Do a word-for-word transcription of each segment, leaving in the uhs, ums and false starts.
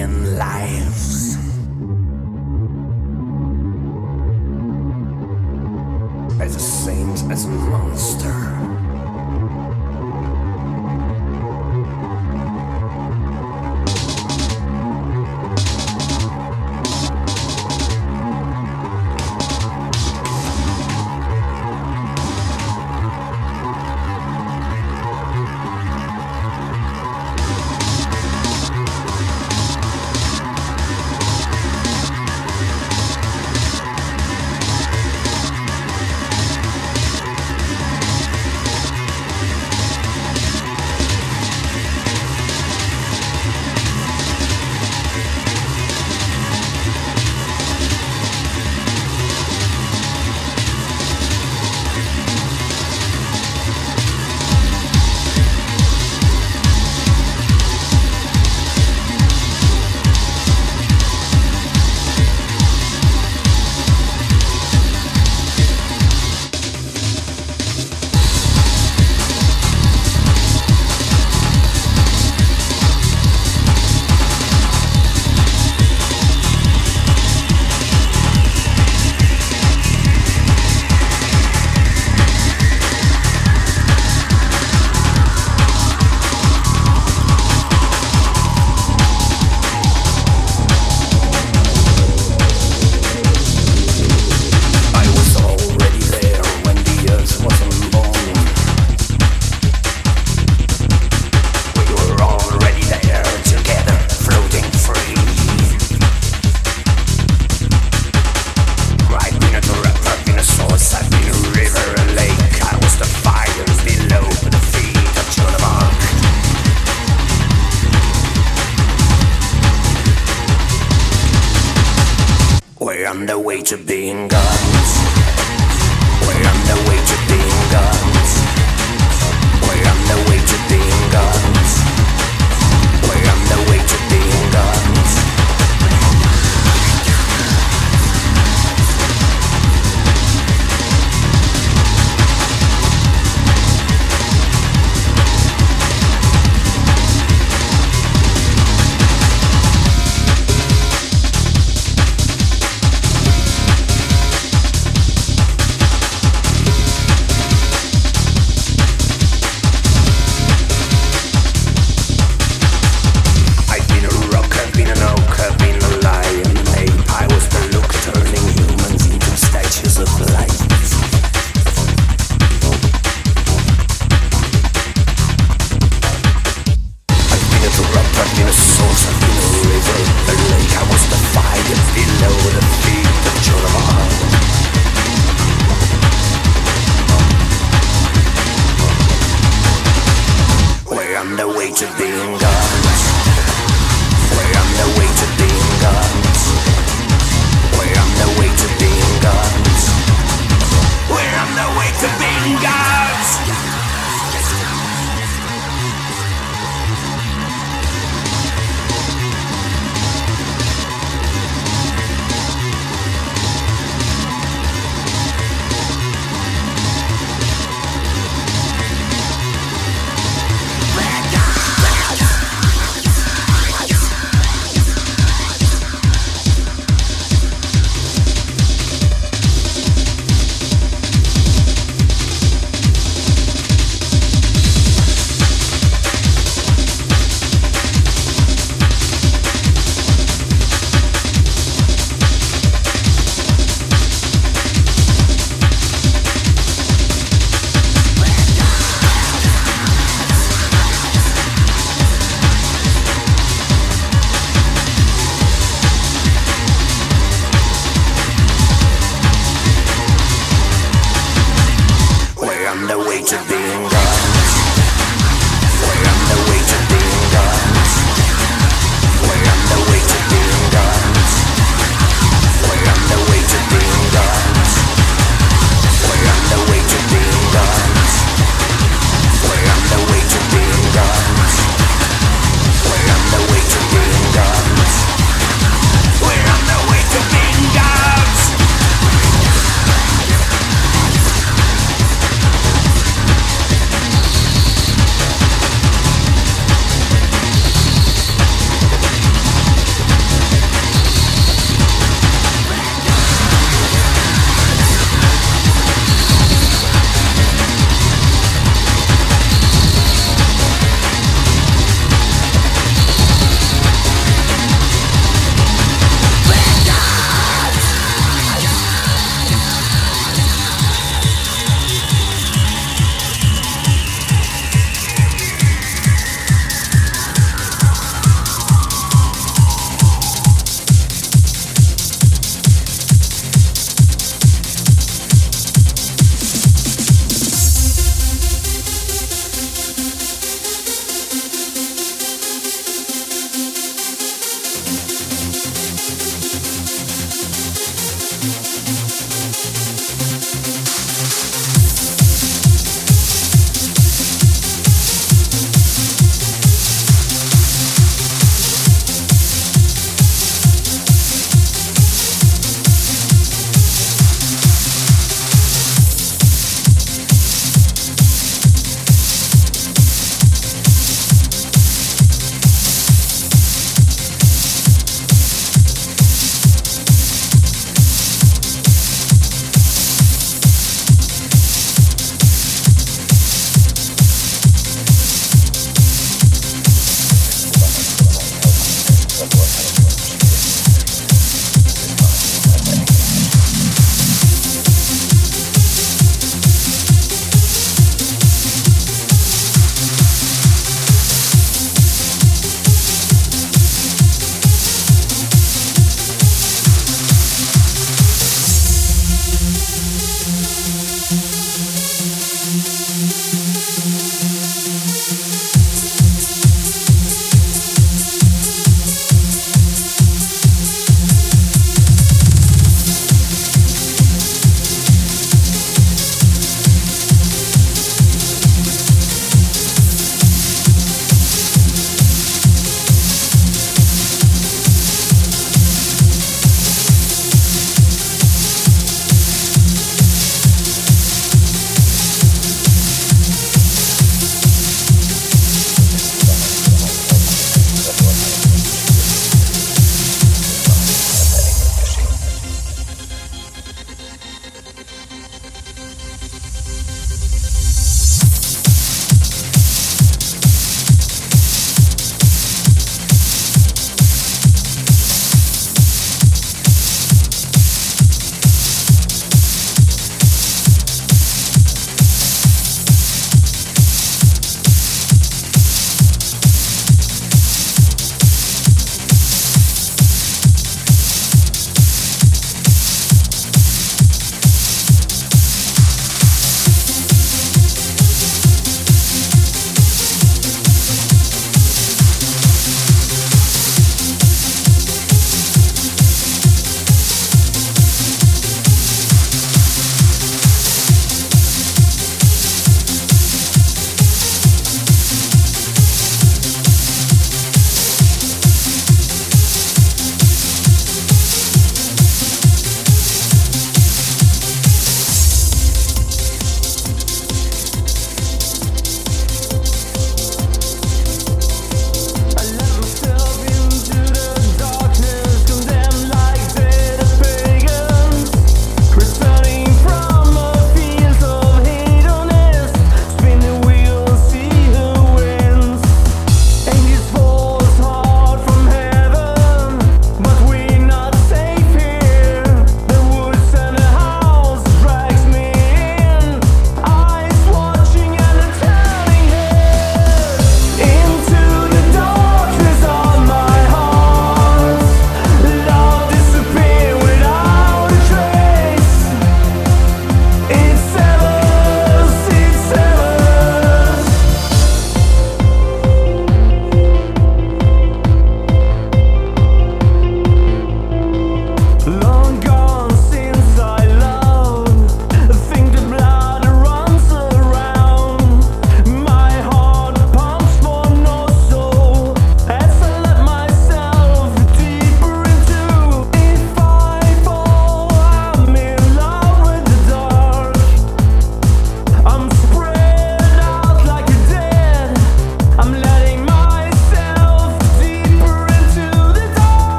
million lives. As a saint, as a monster. On the way to being gods. We're on the way to being gods. We're on the way to being gods. We're on the way to being gods.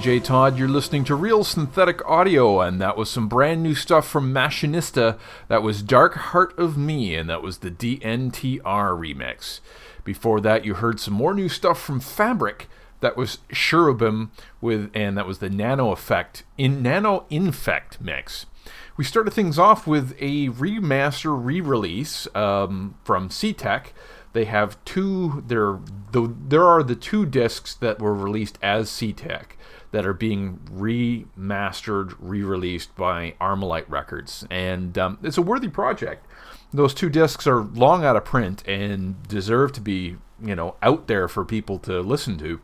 J Todd. You're listening to Real Synthetic Audio, and that was some brand new stuff from Machinista. That was Dark Heart of Me, and that was the D N T R remix. Before that, you heard some more new stuff from Fabric. That was Cherubim, with, and that was the Nano Effect in Nano Infect mix. We started things off with a remaster re-release um, from C-Tech. They have two, there, the, there are the two discs that were released as C-Tech that are being remastered, re-released by Armalite Records. And um, it's a worthy project. Those two discs are long out of print and deserve to be, you know, out there for people to listen to.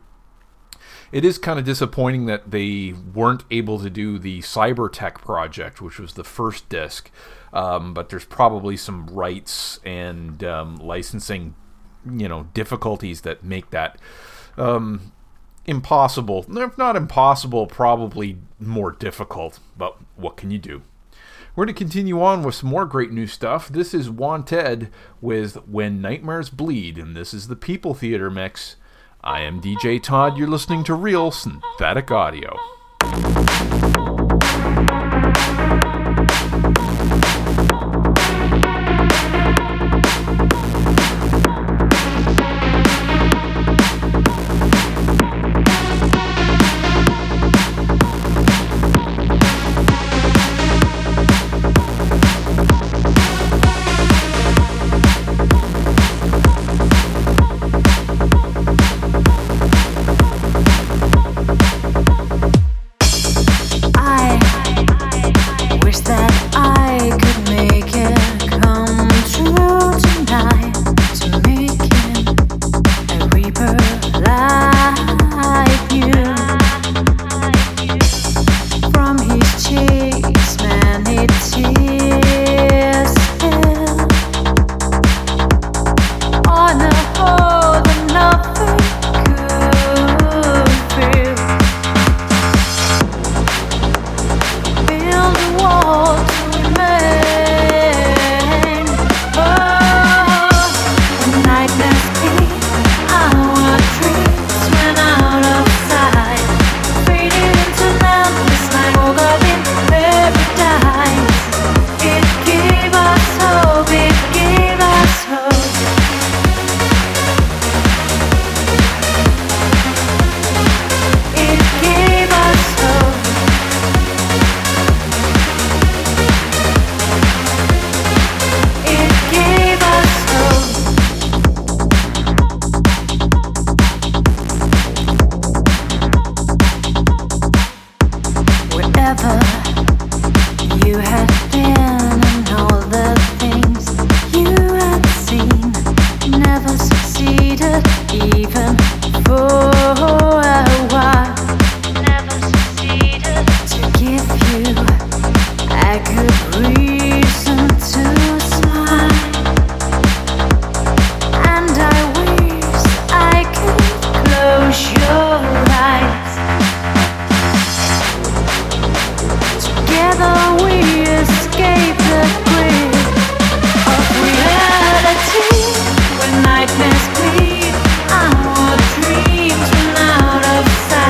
It is kind of disappointing that they weren't able to do the Cybertech project, which was the first disc. Um, but there's probably some rights and um, licensing, you know, difficulties that make that um, impossible. If not impossible, probably more difficult. But what can you do? We're going to continue on with some more great new stuff. This is Wanted with When Nightmares Bleed, and this is the People Theater mix. I am D J Todd. You're listening to Real Synthetic Audio.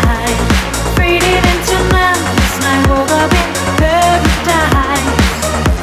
Paradise.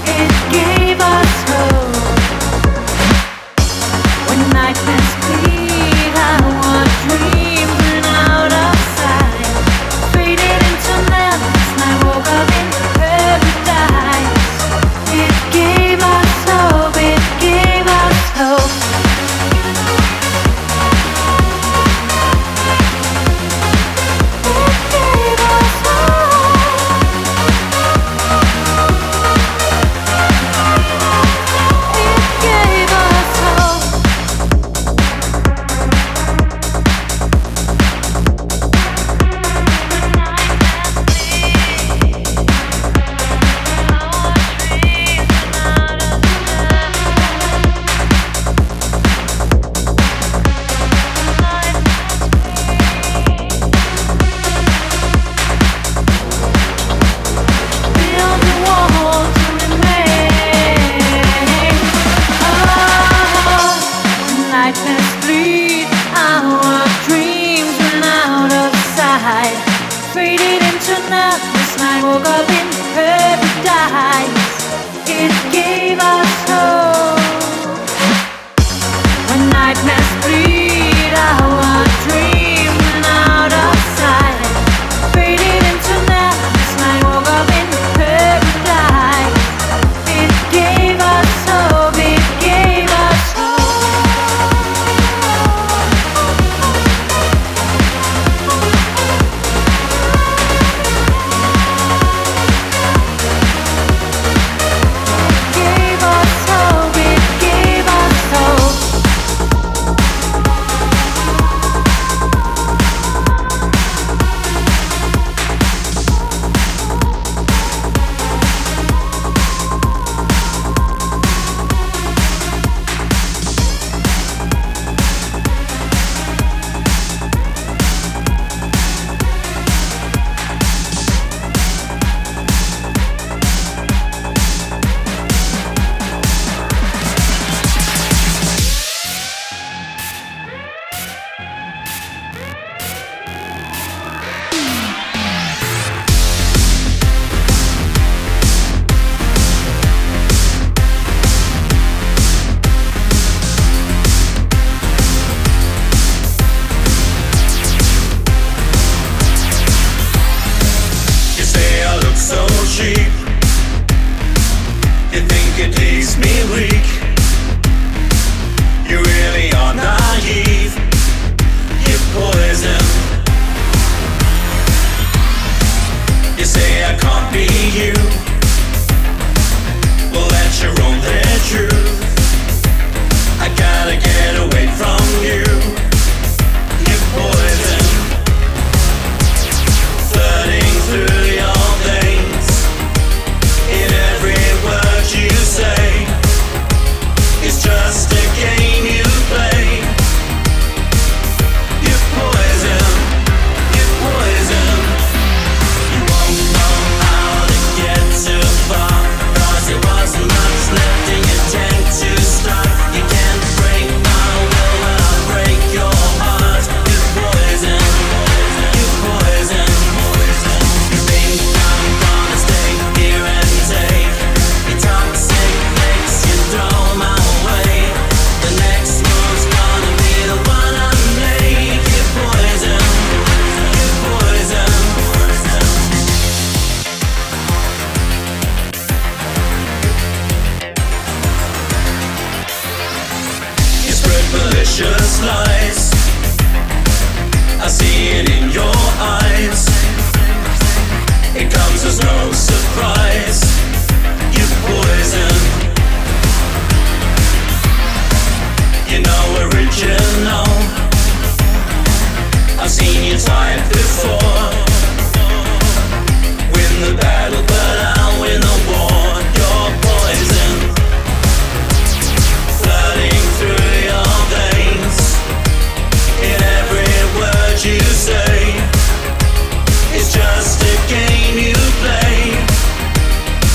It's just a game you play.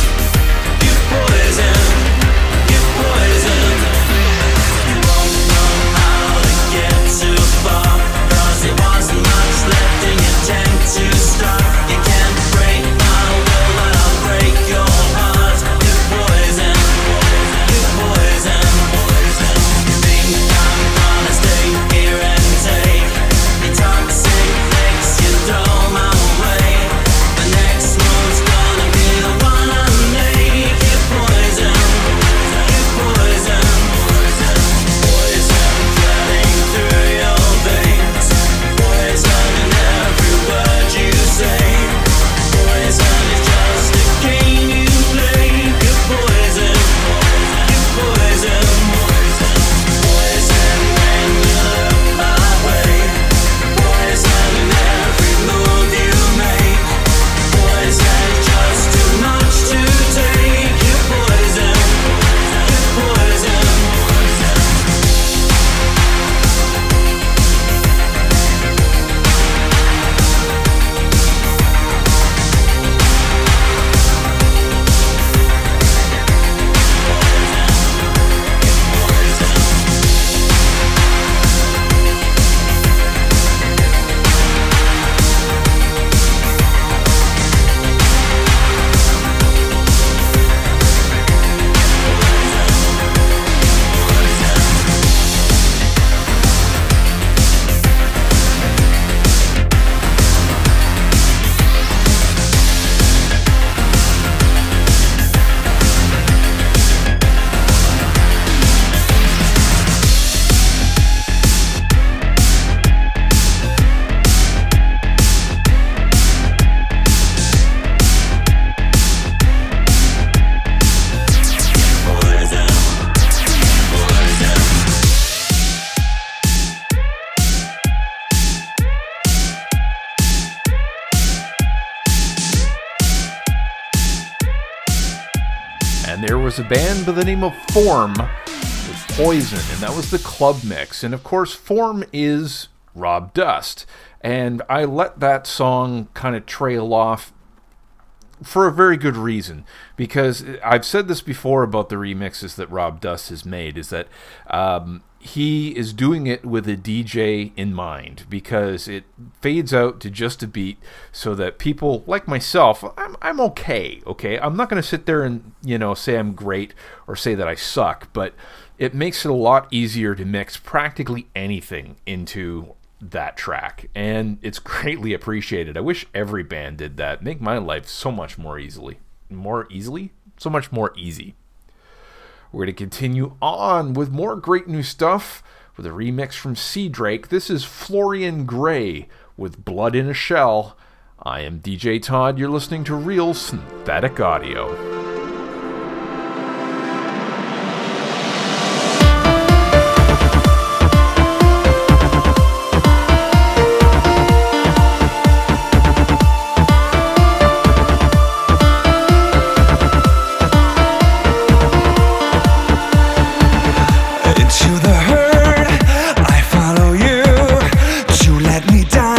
And there was a band by the name of Form with Poison, and that was the club mix. And of course, Form is Rob Dust. And I let that song kind of trail off for a very good reason, because I've said this before about the remixes that Rob Dust has made, is that um, he is doing it with a D J in mind, because it fades out to just a beat so that people like myself, I'm, I'm okay, okay? I'm not going to sit there and, you know, say I'm great or say that I suck, but it makes it a lot easier to mix practically anything into that track, and it's greatly appreciated. I wish every band did that. Make my life so much more easily. More easily? So much more easy. We're going to continue on with more great new stuff with a remix from Sea Drake. This is Florian Gray with Blood in a Shell. I am D J Todd. You're listening to Real Synthetic Audio.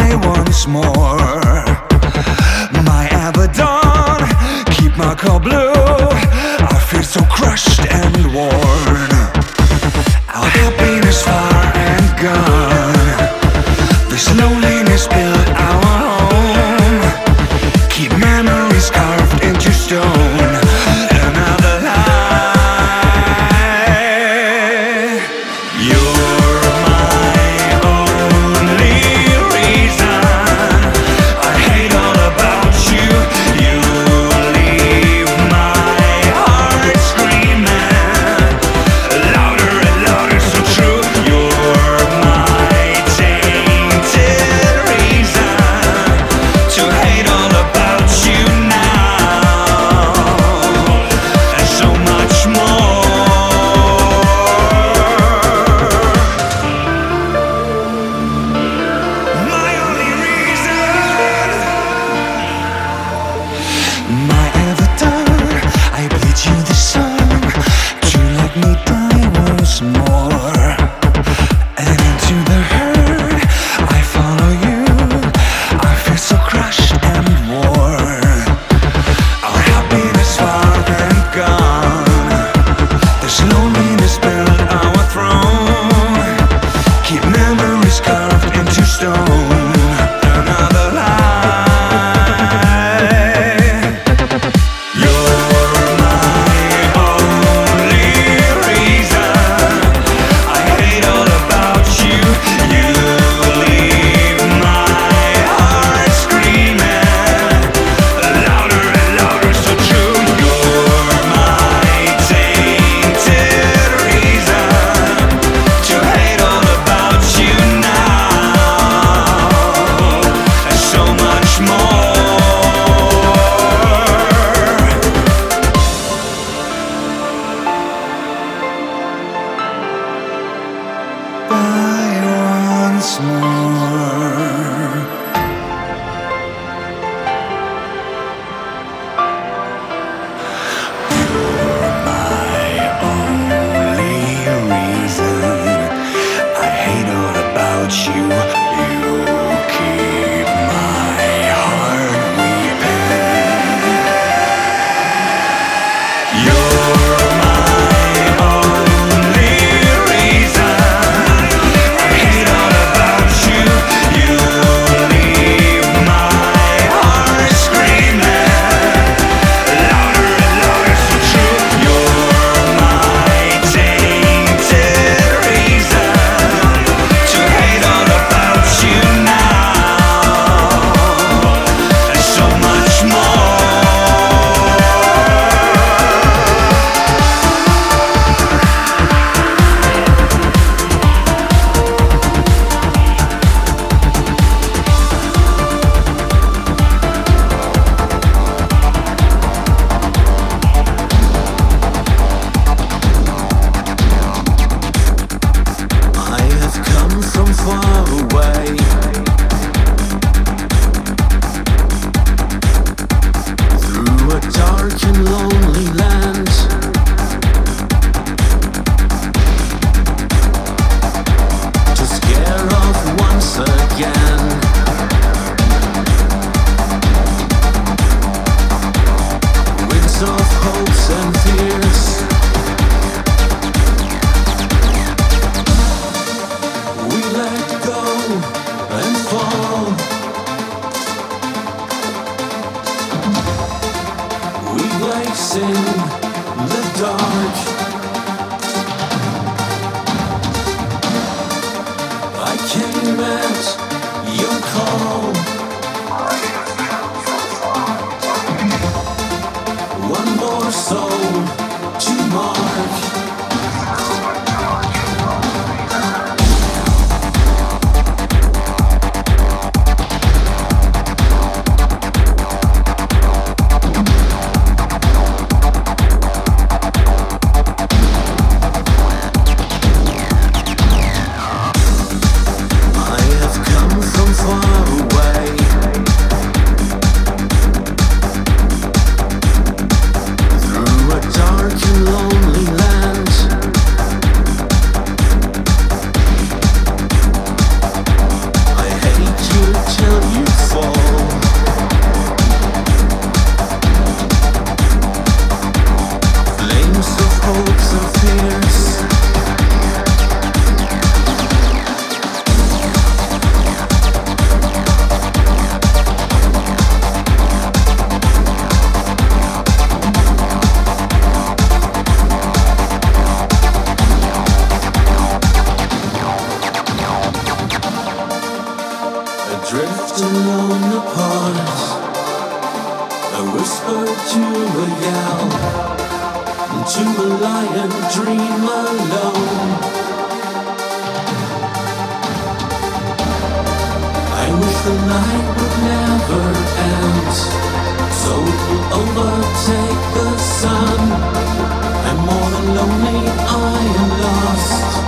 More, my Abaddon, keep my car blue. the dark. I came at your call. One more soul to mark. Drift alone apart, a whisper to a yell, to a lion dream alone. I wish the night would never end, so it will overtake the sun. I'm more than lonely, I am lost.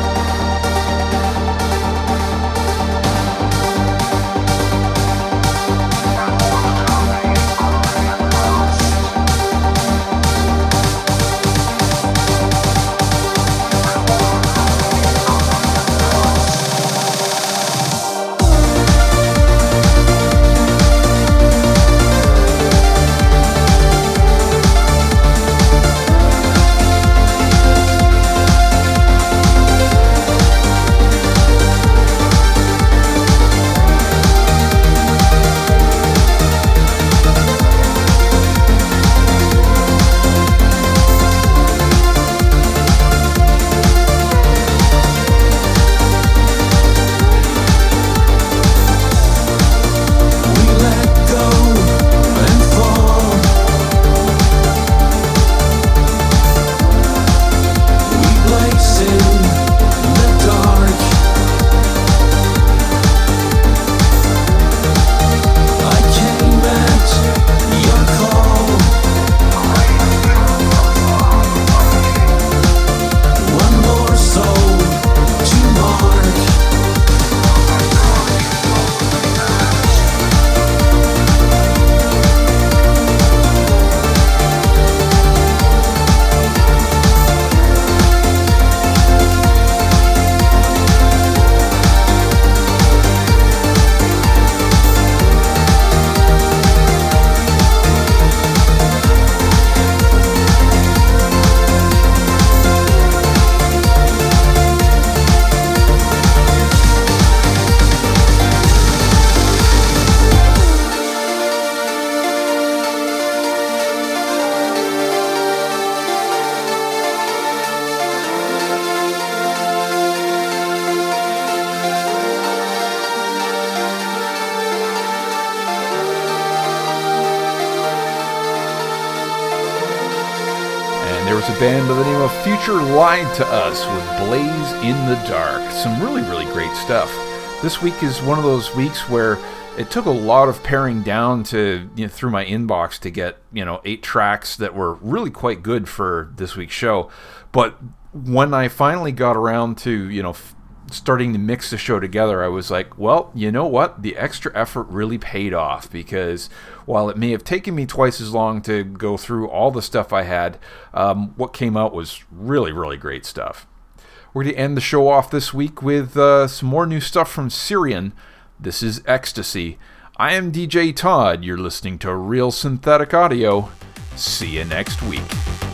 There was a band by the name of Future Lied to Us with Blaze in the Dark. Some really, really great stuff. This week is one of those weeks where it took a lot of paring down to, you know, through my inbox to get, you know, eight tracks that were really quite good for this week's show. But when I finally got around to, you know, f- starting to mix the show together, I was like, well, you know what? The extra effort really paid off, because while it may have taken me twice as long to go through all the stuff I had, um, what came out was really, really great stuff. We're going to end the show off this week with uh, some more new stuff from Syrian. This is Ecstasy. I am D J Todd. You're listening to Real Synthetic Audio. See you next week.